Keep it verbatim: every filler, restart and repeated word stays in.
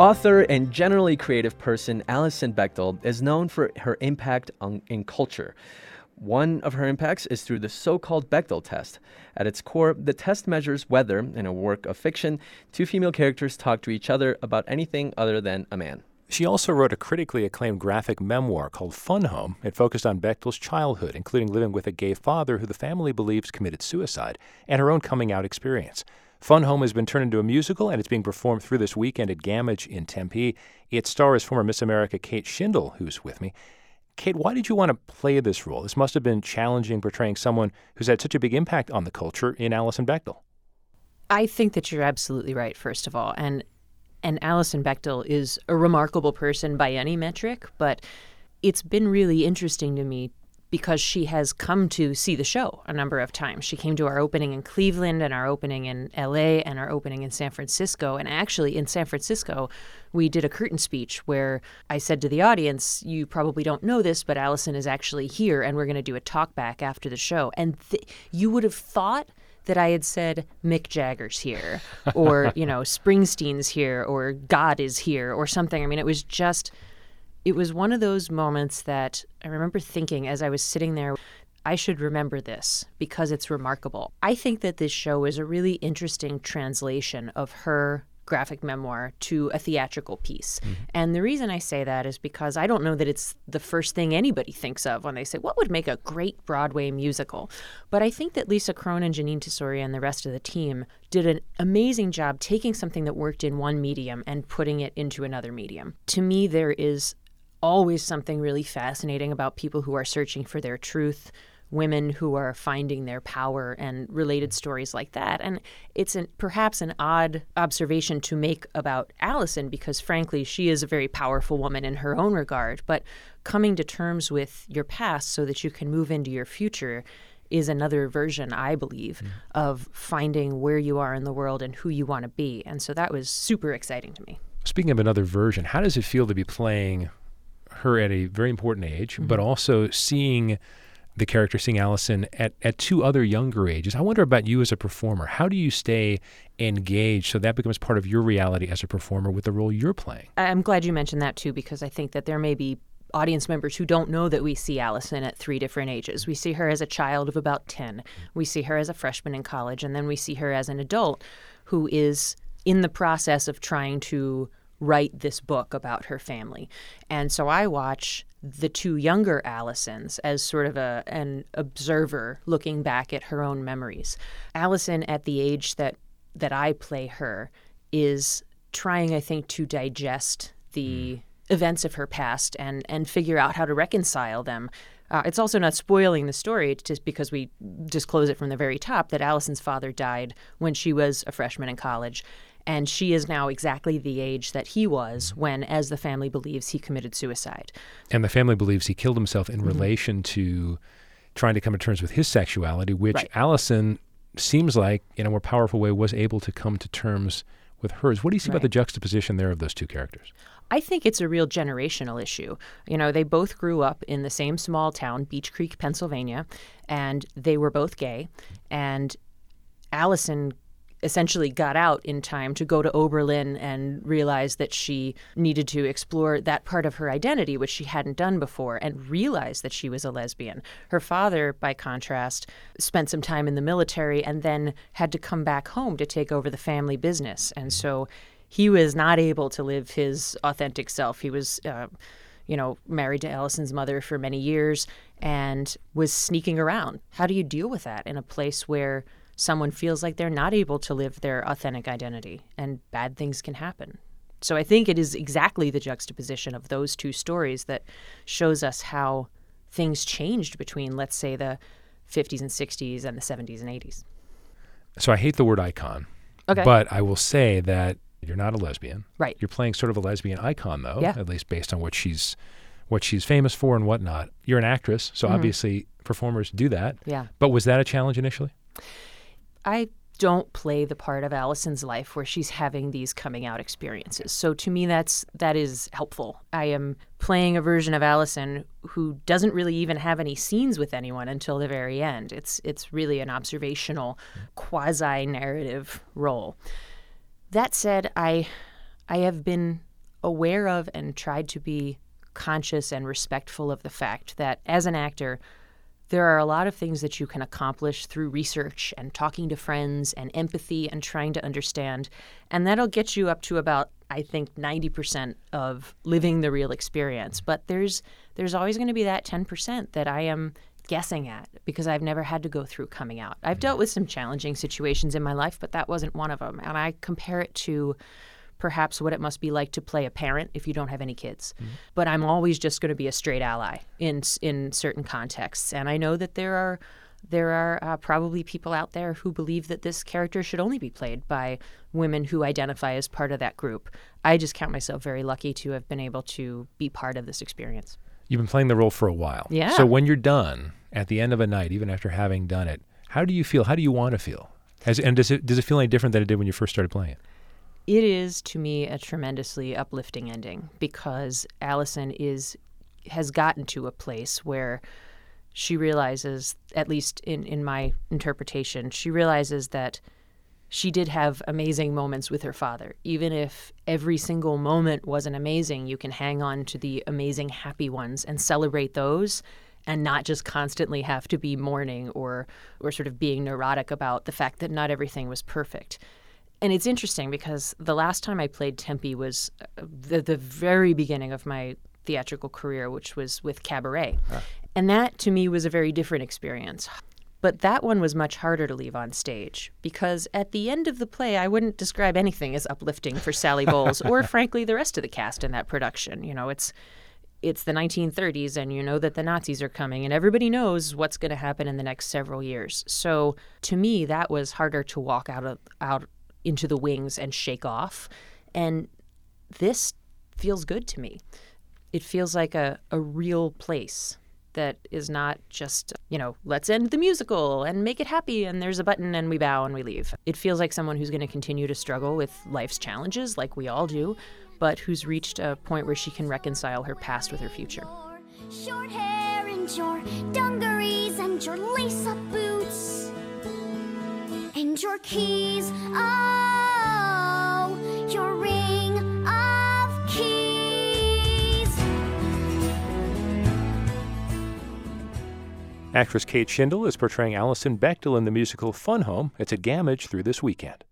Author and generally creative person Alison Bechdel is known for her impact on, in culture. One of her impacts is through the so-called Bechdel test. At its core, the test measures whether, in a work of fiction, two female characters talk to each other about anything other than a man. She also wrote a critically acclaimed graphic memoir called Fun Home. It focused on Bechdel's childhood, including living with a gay father who the family believes committed suicide, and her own coming-out experience. Fun Home has been turned into a musical, and it's being performed through this weekend at Gamage in Tempe. Its star is former Miss America Kate Shindle, who's with me. Kate, why did you want to play this role? This must have been challenging, portraying someone who's had such a big impact on the culture in Alison Bechdel. I think that you're absolutely right, first of all. And and Alison Bechdel is a remarkable person by any metric, but it's been really interesting to me because she has come to see the show a number of times. She came to our opening in Cleveland and our opening in L A and our opening in San Francisco. And actually in San Francisco, we did a curtain speech where I said to the audience, you probably don't know this, but Alison is actually here and we're going to do a talk back after the show. And th- you would have thought that I had said Mick Jagger's here or, you know, Springsteen's here or God is here or something. I mean, it was just... It was one of those moments that I remember thinking as I was sitting there, I should remember this because it's remarkable. I think that this show is a really interesting translation of her graphic memoir to a theatrical piece. Mm-hmm. And the reason I say that is because I don't know that it's the first thing anybody thinks of when they say, what would make a great Broadway musical? But I think that Lisa Kron and Janine Tesori and the rest of the team did an amazing job taking something that worked in one medium and putting it into another medium. To me, there is always something really fascinating about people who are searching for their truth, women who are finding their power, and related stories like that. And it's an, perhaps an odd observation to make about Alison because, frankly, she is a very powerful woman in her own regard. But coming to terms with your past so that you can move into your future is another version, I believe, mm. of finding where you are in the world and who you want to be. And so that was super exciting to me. Speaking of another version, how does it feel to be playing her at a very important age, mm-hmm. but also seeing the character, seeing Alison at, at two other younger ages? I wonder about you as a performer. How do you stay engaged so that becomes part of your reality as a performer with the role you're playing? I'm glad you mentioned that, too, because I think that there may be audience members who don't know that we see Alison at three different ages. We see her as a child of about ten. We see her as a freshman in college, and then we see her as an adult who is in the process of trying to write this book about her family. And so I watch the two younger Alisons as sort of a an observer looking back at her own memories. Alison, at the age that that I play her, is trying, I think, to digest the mm. events of her past and and figure out how to reconcile them. Uh, it's also not spoiling the story just because we disclose it from the very top that Alison's father died when she was a freshman in college. And she is now exactly the age that he was when, as the family believes, he committed suicide. And the family believes he killed himself in mm-hmm. relation to trying to come to terms with his sexuality, which right. Alison seems like, in a more powerful way, was able to come to terms with hers. What do you see right. about the juxtaposition there of those two characters? I think it's a real generational issue. You know, they both grew up in the same small town, Beech Creek, Pennsylvania, and they were both gay. And Alison essentially got out in time to go to Oberlin and realize that she needed to explore that part of her identity, which she hadn't done before, and realize that she was a lesbian. Her father, by contrast, spent some time in the military and then had to come back home to take over the family business. And so he was not able to live his authentic self. He was, uh, you know, married to Alison's mother for many years and was sneaking around. How do you deal with that in a place where someone feels like they're not able to live their authentic identity and bad things can happen? So I think it is exactly the juxtaposition of those two stories that shows us how things changed between, let's say, the fifties and sixties and the seventies and eighties. So I hate the word icon, okay. but I will say that you're not a lesbian. Right. You're playing sort of a lesbian icon, though, yeah. at least based on what she's what she's famous for and whatnot. You're an actress, so mm-hmm. obviously performers do that. Yeah. But was that a challenge initially? I don't play the part of Alison's life where she's having these coming out experiences. So to me, that's that is helpful. I am playing a version of Alison who doesn't really even have any scenes with anyone until the very end. It's it's really an observational, quasi-narrative role. That said, I I have been aware of and tried to be conscious and respectful of the fact that as an actor, there are a lot of things that you can accomplish through research and talking to friends and empathy and trying to understand. And that'll get you up to about, I think, ninety percent of living the real experience. But there's there's always going to be that ten percent that I am guessing at because I've never had to go through coming out. I've dealt with some challenging situations in my life, but that wasn't one of them. And I compare it to perhaps what it must be like to play a parent if you don't have any kids. Mm-hmm. But I'm always just going to be a straight ally in in certain contexts. And I know that there are there are uh, probably people out there who believe that this character should only be played by women who identify as part of that group. I just count myself very lucky to have been able to be part of this experience. You've been playing the role for a while. Yeah. So when you're done, at the end of a night, even after having done it, how do you feel? How do you want to feel? As, and does it does it feel any different than it did when you first started playing it? It is, to me, a tremendously uplifting ending because Allison is has gotten to a place where she realizes, at least in, in my interpretation, she realizes that she did have amazing moments with her father. Even if every single moment wasn't amazing, you can hang on to the amazing, happy ones and celebrate those and not just constantly have to be mourning or or sort of being neurotic about the fact that not everything was perfect. And it's interesting because the last time I played Tempe was the, the very beginning of my theatrical career, which was with Cabaret. Ah. And that, to me, was a very different experience. But that one was much harder to leave on stage because at the end of the play, I wouldn't describe anything as uplifting for Sally Bowles or, frankly, the rest of the cast in that production. You know, it's it's the nineteen thirties, and you know that the Nazis are coming, and everybody knows what's going to happen in the next several years. So, to me, that was harder to walk out of out. into the wings and shake off. And this feels good to me. It feels like a, a real place that is not just, you know, let's end the musical and make it happy and there's a button and we bow and we leave. It feels like someone who's going to continue to struggle with life's challenges like we all do, but who's reached a point where she can reconcile her past with her future. Short hair and your dungarees and your lace-up boots and your keys, oh, your ring of keys. Actress Kate Shindle is portraying Alison Bechdel in the musical Fun Home. It's at Gamage through this weekend.